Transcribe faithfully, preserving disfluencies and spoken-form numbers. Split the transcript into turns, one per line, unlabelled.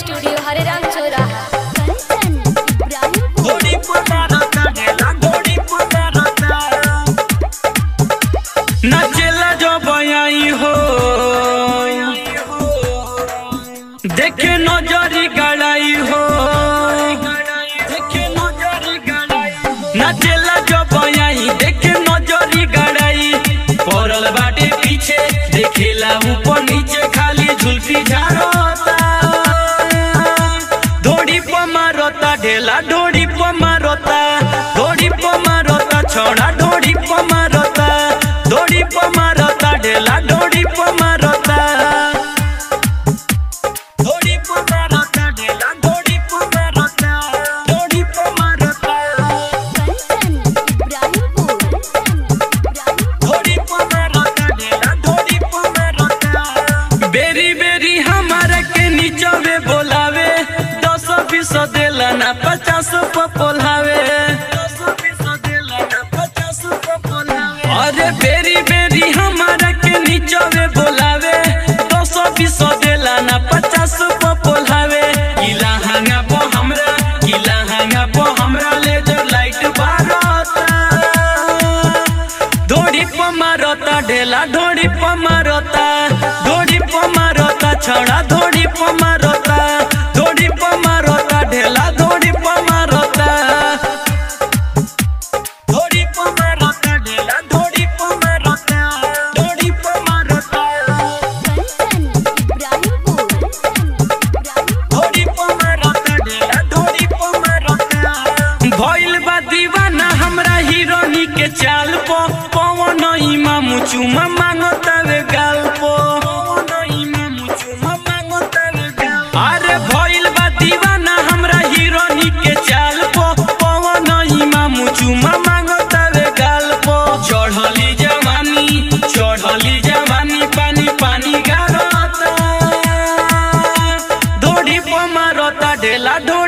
Studio Hareram चौराहा।
नचेला जो बयाई हो देखे नजरी गड़ाई हो, नचेला जो बयाई देखे नजरी गड़ाई, पड़ल बाटे पीछे देखेला ऊपर नीचे खाली झुलफी झाड़ता, धोड़ी पर मारता ढेला ढोड़ी पर मारता, धोड़ी पर मारता छोड़ा ढोड़ी पर मारता, धोड़ी पर मारता ढेला ढोड़ी पर मारता, धोड़ी पर मारता ढेला ढोड़ी पर मारता, धोड़ी पर मारता, धोड़ी पर मारता ढेला ढोड़ी पर मारता। बेरी बेरी हमारा के नीचवे बोलावे, दस बीस देला ना पचास पर पोलावे, अरे बेरी बेरी हमारा के नीचवे बोलावे, दो सौ बीस देला ना पचास पर पोलावे, किला हंगा पो हमरा किला हंगा पो हमरा लेजर लाइट बारता, धोड़ी पर मारता ढेला ढोड़ी पर मारता, धोड़ी पर मारता छड़ा धोड़ी पर मारता, धोड़ी पर मारता ढेला धोड़ी पर मारता, धोड़ी पर मारता ढेला धोड़ी पर मारता, धोड़ी पर मारता, धोड़ी पर मारता ढेला धोड़ी पर मारता। भइल बा दीवाना हमरा हीरोनी के चाल पो, पवन इमाम चुमा मांगता वे गाल पो, अरे भइल बा दीवाना हमरा हीरोनी के चाल पो, पवन इमाम चुमा मांगता वे गाल पो, चढ़ली जवानी चढ़ली जवानी पानी पानी गारता, धोड़ी पर मारता ढेला ढोड़ी